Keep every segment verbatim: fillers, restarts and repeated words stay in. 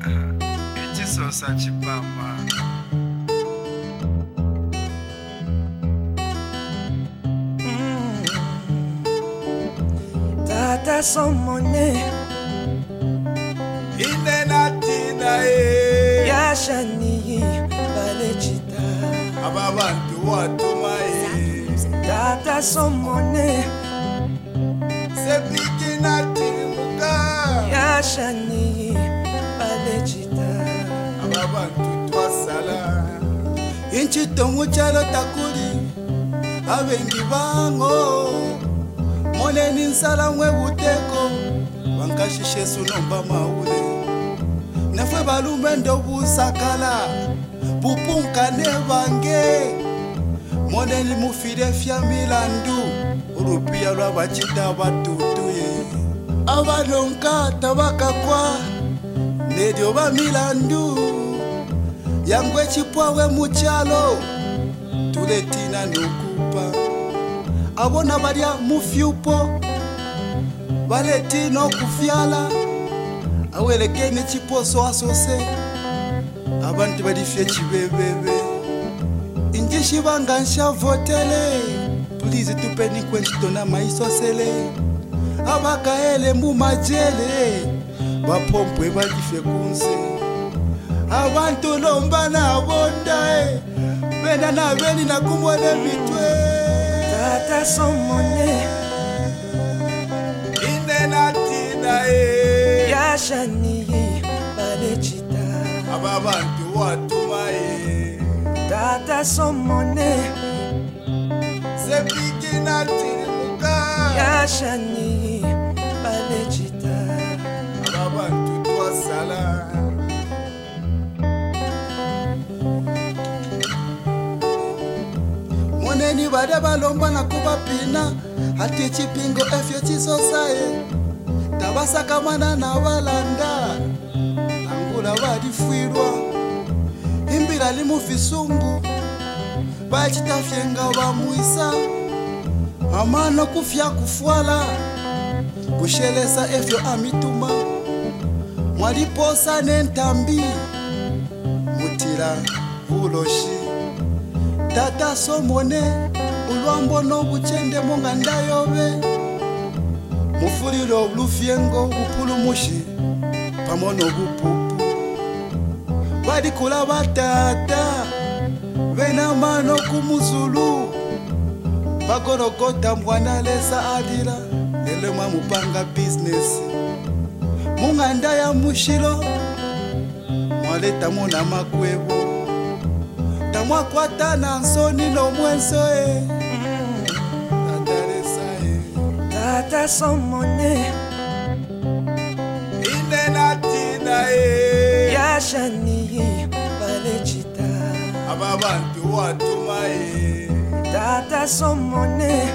Ichisosa chipapa. Tata somone Inenatina e Yashani balechita Ababantu watuma e Tata somone Sepikina tirimuka Yashani balechita Ababantu twasala Inchito muchalo takuri abengi bango mone ninsala mwe buteko wankashishe sunomba maule nafwe balume ndo busakala bupunka ne bange mone ni mufire fya milandu urupia lwa bachita batutuye abalonka tabaka kwa nedio ba milandu yangwe chipwawe muchalo tuletina nukupa abona balia mufyupo baletino kufyala awelekene chiposo asose abantu balifye chibebebe injishi bangansha votele please tupeni kwenchitona maisosele abakaele mu majele bapompwe balifye kunze abantu lomba na bondae bena na beni na kumwone mitwe Tata somone Inenatina e Yashani balechita Ababantu watuma e Tata somone Sepikina tirimuka Yashani balechita Ababantu twasala Moneni bade balomba na kuba pina hati chipingo efyo chisosaye tabasaka mana na balanda angula badifwirwa imbira limu fisungu bachitafyenga bamuisa amano kufya kufwala kushelesa efyo amituma mwaliposa nentambi mutira uloshi Tata somone ulwambo no buchende monga ndayobe mufulilo lufyengo upulumushi pamono bupupu badikula batata bena mano kumuzulu bagorogota mwana lesa adira elema mupanga business munga ndaya mushilo mwaleta mona makwebo Tamwa kwata na nsoni no mwenso e Tataresa e Tata somone Inenatina e Yashani balechita Ababantu watuma e Tata somone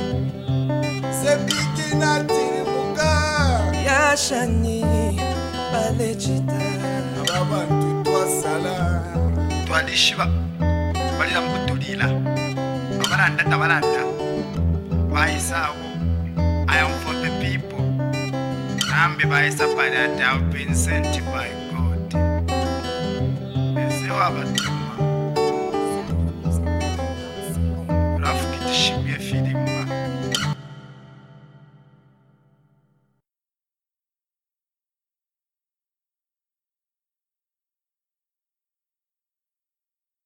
Sepikina tirimuka Yashani balechita Ababantu twasala Twalishiba balira mukutulila abalanda tabalanda baisawo I am for the people nambe baisa that have been sent by God. Ese wabatu